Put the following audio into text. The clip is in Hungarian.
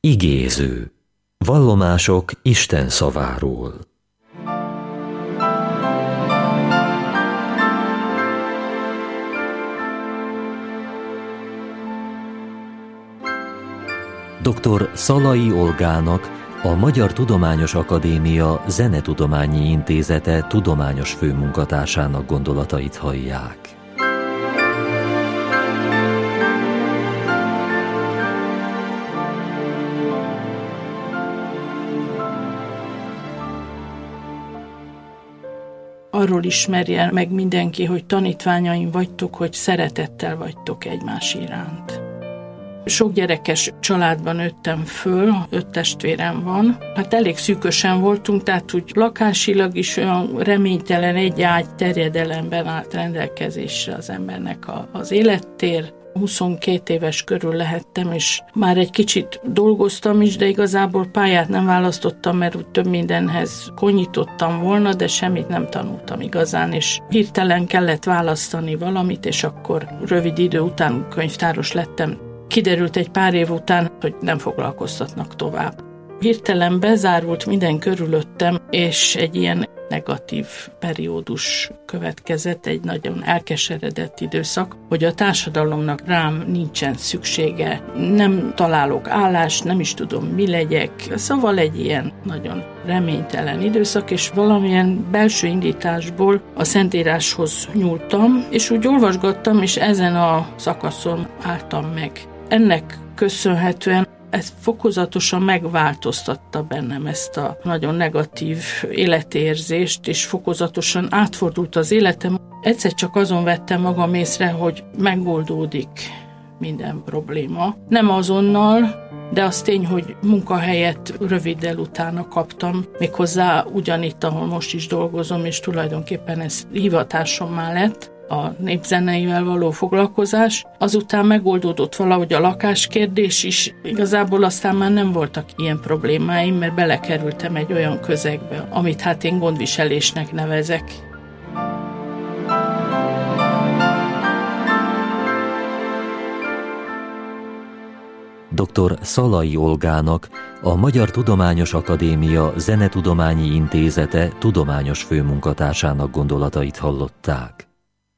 Igéző. Vallomások Isten szaváról. Dr. Szalai Olgának, a Magyar Tudományos Akadémia Zenetudományi Intézete tudományos főmunkatársának gondolatait hallják. Arról ismerje meg mindenki, hogy tanítványaim vagytok, hogy szeretettel vagytok egymás iránt. Sok gyerekes családban nőttem föl, 5 testvérem van. Hát elég szűkösen voltunk, tehát úgy lakásilag is olyan reménytelen egy ágy terjedelemben állt rendelkezésre az embernek az élettér. 22 éves körül lehettem, és már egy kicsit dolgoztam is, de igazából pályát nem választottam, mert úgy több mindenhez konyítottam volna, de semmit nem tanultam igazán, és hirtelen kellett választani valamit, és akkor rövid idő után könyvtáros lettem. Kiderült egy pár év után, hogy nem foglalkoztatnak tovább. Hirtelen bezárult minden körülöttem, és egy ilyen negatív periódus következett, egy nagyon elkeseredett időszak, hogy a társadalomnak rám nincsen szüksége, nem találok állást, nem is tudom, mi legyek. Szóval egy ilyen nagyon reménytelen időszak, és valamilyen belső indításból a Szentíráshoz nyúltam, és úgy olvasgattam, és ezen a szakaszon álltam meg. Ennek köszönhetően ez fokozatosan megváltoztatta bennem ezt a nagyon negatív életérzést, és fokozatosan átfordult az életem. Egyszer csak azon vettem magam észre, hogy megoldódik minden probléma. Nem azonnal, de az tény, hogy munkahelyet röviddel utána kaptam, méghozzá ugyanitt, ahol most is dolgozom, és tulajdonképpen ez hivatásommá lett, a népzeneivel való foglalkozás. Azután megoldódott valahogy a lakáskérdés is. Igazából aztán már nem voltak ilyen problémáim, mert belekerültem egy olyan közegbe, amit hát én gondviselésnek nevezek. Dr. Szalai Olgának, a Magyar Tudományos Akadémia Zenetudományi Intézete tudományos főmunkatársának gondolatait hallották.